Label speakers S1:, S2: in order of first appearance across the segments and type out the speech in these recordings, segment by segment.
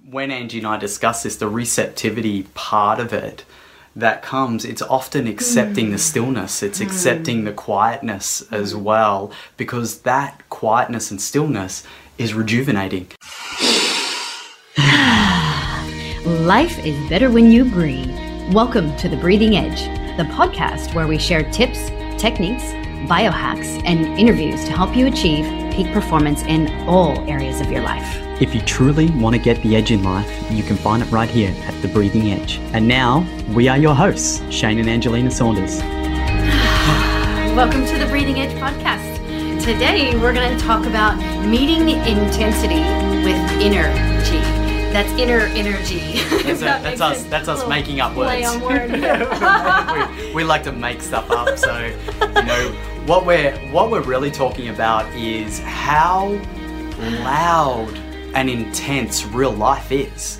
S1: when Angie and I discuss this, the receptivity part of it that comes, it's often accepting the stillness. It's accepting the quietness as well, because that quietness and stillness is rejuvenating.
S2: Life is better when you breathe. Welcome to The Breathing Edge, the podcast where we share tips, techniques, biohacks, and interviews to help you achieve peak performance in all areas of your life.
S1: If you truly want to get the edge in life, you can find it right here at The Breathing Edge. And now, we are your hosts, Shane and Angelina Saunders.
S2: Welcome to The Breathing Edge podcast. Today, we're going to talk about meeting intensity with energy. That's inner energy.
S1: That's us making up words.
S2: Play on word.
S1: we like to make stuff up. So, what we're really talking about is how loud and intense real life is.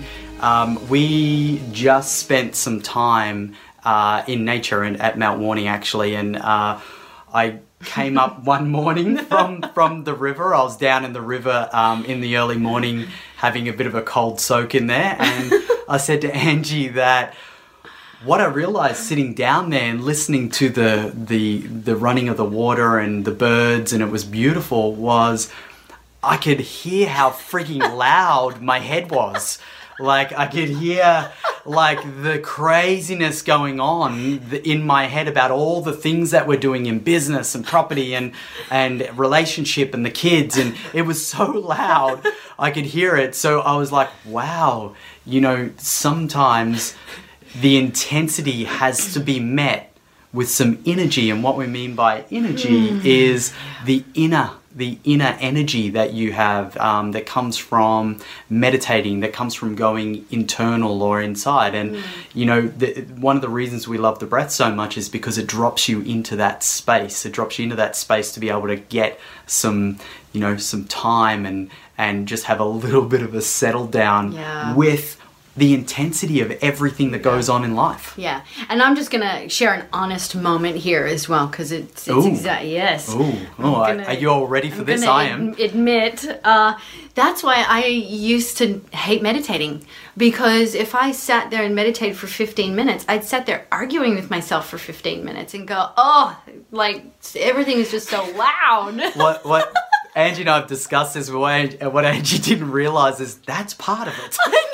S1: We just spent some time in nature and at Mount Warning actually, and I came up one morning from the river. I was down in the river in the early morning having a bit of a cold soak in there, and I said to Angie that what I realized sitting down there and listening to the running of the water and the birds, and it was beautiful, was I could hear how freaking loud my head was. I could hear the craziness going on in my head about all the things that we're doing in business and property and relationship and the kids, and it was so loud I could hear it. So I was like, wow, sometimes the intensity has to be met with some energy, and what we mean by energy is the inner energy that you have that comes from meditating, that comes from going internal or inside. And one of the reasons we love the breath so much is because it drops you into that space. It drops you into that space to be able to get some time and just have a little bit of a settle down with the intensity of everything that goes on in life.
S2: Yeah. And I'm just going to share an honest moment here as well, because it's exactly, yes.
S1: Are you all ready for this? I am.
S2: Admit, that's why I used to hate meditating, because if I sat there and meditated for 15 minutes, I'd sit there arguing with myself for 15 minutes and go, everything is just so loud.
S1: What Angie and I have discussed this, what Angie didn't realize is that's part of it.
S2: I know.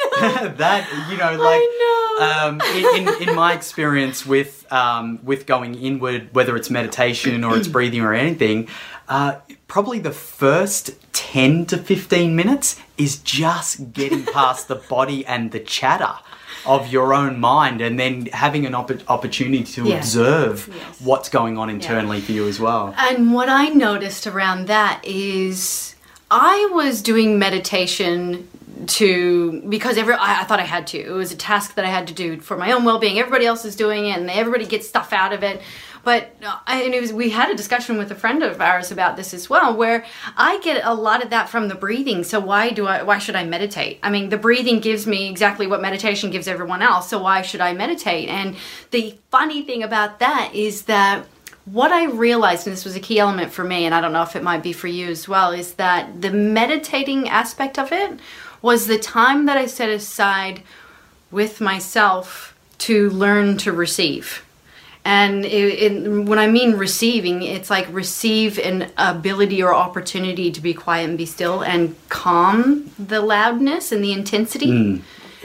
S1: In my experience with going inward, whether it's meditation or it's breathing or anything, probably the first 10 to 15 minutes is just getting past the body and the chatter of your own mind, and then having an opportunity to observe what's going on internally for you as well.
S2: And what I noticed around that is I was doing meditation because I thought I had to. It was a task that I had to do for my own well-being. Everybody else is doing it, and everybody gets stuff out of it. But we had a discussion with a friend of ours about this as well, where I get a lot of that from the breathing. So why should I meditate? I mean, the breathing gives me exactly what meditation gives everyone else. So why should I meditate? And the funny thing about that is that what I realized, and this was a key element for me, and I don't know if it might be for you as well, is that the meditating aspect of it was the time that I set aside with myself to learn to receive. And when I mean receiving, it's like receive an ability or opportunity to be quiet and be still and calm the loudness and the intensity.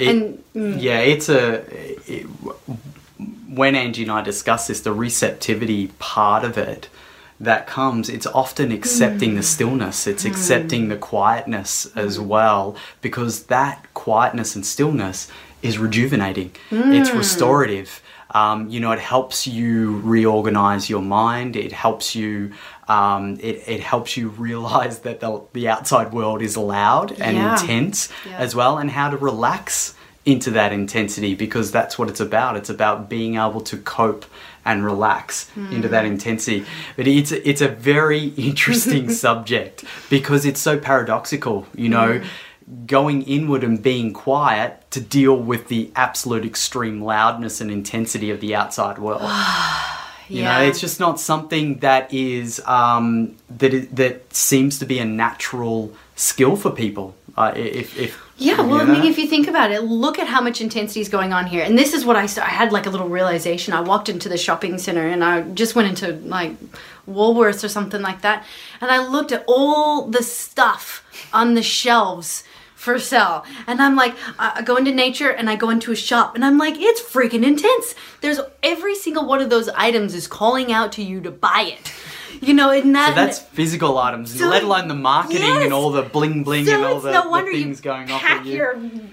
S1: When Angie and I discuss this, the receptivity part of it that comes, it's often accepting the stillness. It's accepting the quietness as well, because that quietness and stillness is rejuvenating. It's restorative. It helps you reorganize your mind. It helps you it helps you realize that the outside world is loud and intense as well, and how to relax into that intensity, because that's what it's about. It's about being able to cope and relax into that intensity. But it's a very interesting subject, because it's so paradoxical, going inward and being quiet to deal with the absolute extreme loudness and intensity of the outside world. It's just not something that is that seems to be a natural skill for people.
S2: Yeah, well, I mean, if you think about it, look at how much intensity is going on here. And this is what I had like a little realization. I walked into the shopping center and I just went into like Woolworths or something like that. And I looked at all the stuff on the shelves for sale. And I'm like, I go into nature and I go into a shop and I'm like, it's freaking intense. There's every single one of those items is calling out to you to buy it. You know, in that,
S1: so that's physical items, let alone the marketing and all the bling bling and all the things going on for you.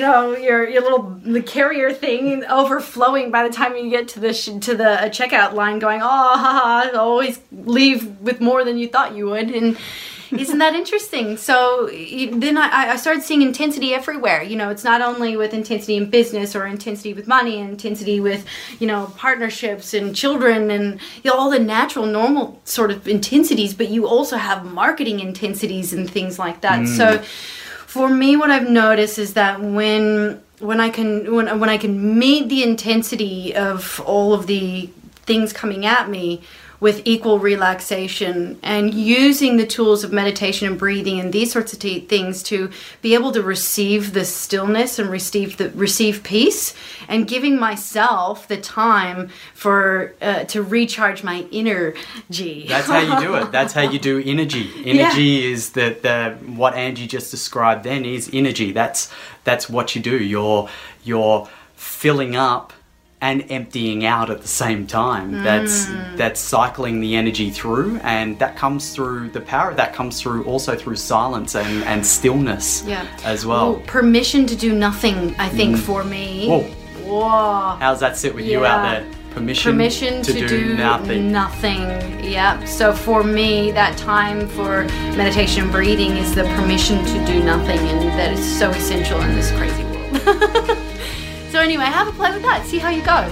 S2: Your little carrier thing overflowing by the time you get to the checkout line, going, always leave with more than you thought you would, and. Isn't that interesting? So then I started seeing intensity everywhere. You know, it's not only with intensity in business or intensity with money, intensity with, partnerships and children and all the natural, normal sort of intensities, but you also have marketing intensities and things like that. So for me, what I've noticed is that when I can meet the intensity of all of the things coming at me with equal relaxation and using the tools of meditation and breathing and these sorts of things to be able to receive the stillness and receive peace, and giving myself the time for to recharge my energy.
S1: That's how you do it. That's how you do energy. Energy is the what Angie just described then is energy. That's what you do. You're filling up and emptying out at the same time. That's cycling the energy through, and that comes through the power. That comes through also through silence and stillness as well.
S2: Ooh, permission to do nothing, I think, for me. Whoa.
S1: How's that sit with you out there? Permission to do nothing.
S2: Yeah. So for me, that time for meditation and breathing is the permission to do nothing, and that is so essential in this crazy world. So anyway, have a play with that. See how you go.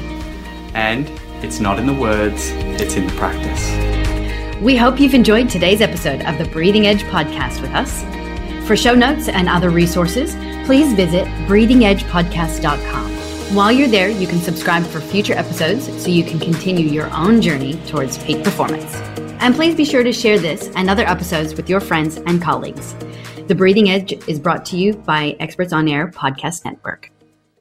S1: And it's not in the words, it's in the practice.
S3: We hope you've enjoyed today's episode of the Breathing Edge podcast with us. For show notes and other resources, please visit breathingedgepodcast.com. While you're there, you can subscribe for future episodes so you can continue your own journey towards peak performance. And please be sure to share this and other episodes with your friends and colleagues. The Breathing Edge is brought to you by Experts on Air Podcast Network.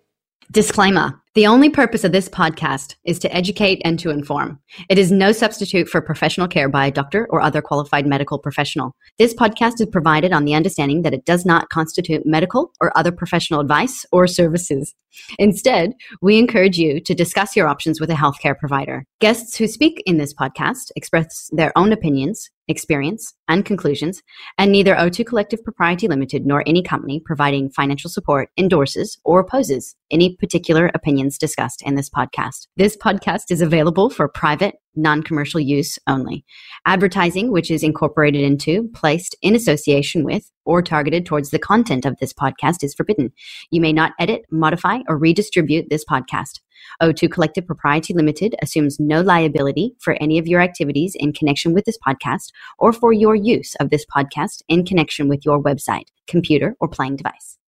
S3: Disclaimer. The only purpose of this podcast is to educate and to inform. It is no substitute for professional care by a doctor or other qualified medical professional. This podcast is provided on the understanding that it does not constitute medical or other professional advice or services. Instead, we encourage you to discuss your options with a healthcare provider. Guests who speak in this podcast express their own opinions, experience, and conclusions, and neither O2 Collective Propriety Limited nor any company providing financial support endorses or opposes any particular opinions discussed in this podcast. This podcast is available for private, non-commercial use only. Advertising, which is incorporated into, placed in association with, or targeted towards the content of this podcast is forbidden. You may not edit, modify, or redistribute this podcast. O2 Collective Propriety Limited assumes no liability for any of your activities in connection with this podcast or for your use of this podcast in connection with your website, computer, or playing device.